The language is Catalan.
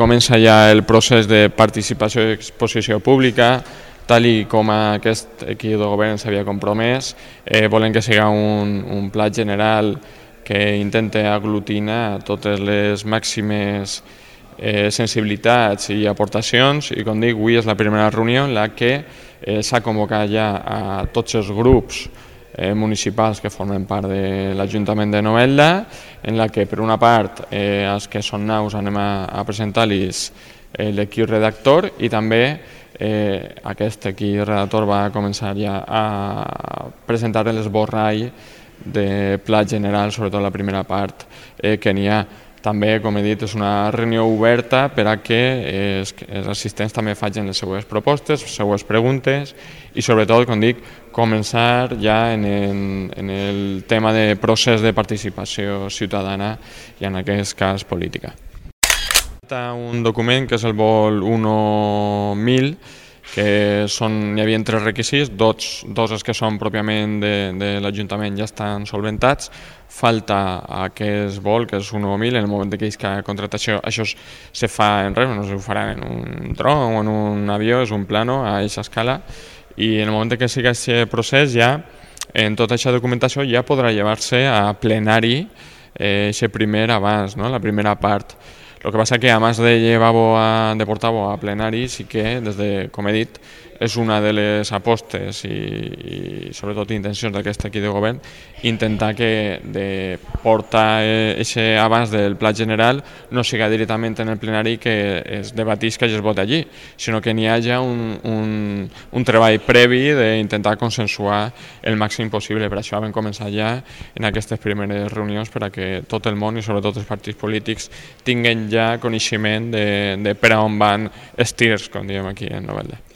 comença ja el procés de participació i exposició pública, tal i com aquest equip de govern s'havia compromès. Volem que sigui un pla general que intente aglutinar totes les màximes sensibilitats i aportacions, i com dic, avui és la primera reunió en la que s'ha convocat ja a tots els grups municipals que formen part de l'Ajuntament de Novelda, en la que per una part els que són nous anem a presentar-los l'equip redactor, i també aquest equip redactor va començar ja a presentar l'esborrall de pla general, sobretot la primera part que n'hi ha. També, com he dit, és una reunió oberta per a que els assistents també facin les seues propostes, les seues preguntes i, sobretot, com dic, començar ja en el tema de procés de participació ciutadana i, en aquest cas, política. Hi ha un document que és el vol 1.1000, que hi havia 3 requisits, dos els que són pròpiament de l'Ajuntament ja estan solventats. Falta aquest vol, que és 1.1000, en el moment que hi ha contractació, això se fa en res, no se farà en un dron o en un avió, és un plano a aquesta escala, i en el moment que sigui aquest procés, ja en tota aquesta documentació ja podrà llevar-se a plenari aquest primer abans, la primera part. El que passa que, a més de portar-ho a plenari, sí que, com he dit, és una de les apostes i sobretot intencions d'aquest equip de govern, intentar que de portar aquest abans del pla general no siga directament en el plenari que es debatisca i es vota allí, sinó que n'hi hagi un treball previ d'intentar consensuar el màxim possible. Per això vam començar ja en aquestes primeres reunions per a que tot el món i sobretot els partits polítics tinguin ja coneixement de per a on van els tirs, com diem aquí en Novelda.